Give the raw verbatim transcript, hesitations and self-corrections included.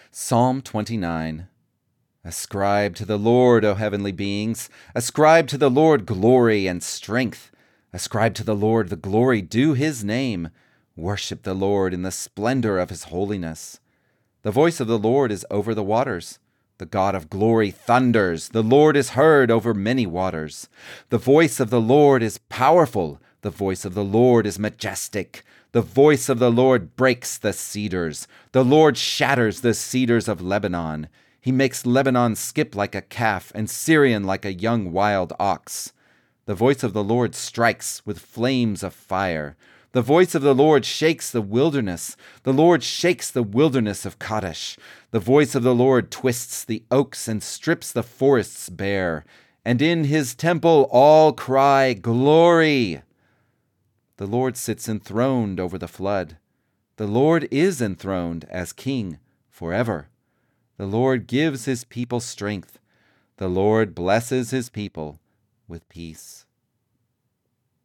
Psalm twenty-nine. Ascribe to the Lord, O heavenly beings. Ascribe to the Lord glory and strength. Ascribe to the Lord the glory due his name. Worship the Lord in the splendor of his holiness. The voice of the Lord is over the waters. The God of glory thunders. The Lord is heard over many waters. The voice of the Lord is powerful. The voice of the Lord is majestic. The voice of the Lord breaks the cedars. The Lord shatters the cedars of Lebanon. He makes Lebanon skip like a calf and Syrian like a young wild ox. The voice of the Lord strikes with flames of fire. The voice of the Lord shakes the wilderness. The Lord shakes the wilderness of Kadesh. The voice of the Lord twists the oaks and strips the forests bare. And in his temple all cry, "Glory!" The Lord sits enthroned over the flood. The Lord is enthroned as king forever. The Lord gives his people strength. The Lord blesses his people with peace.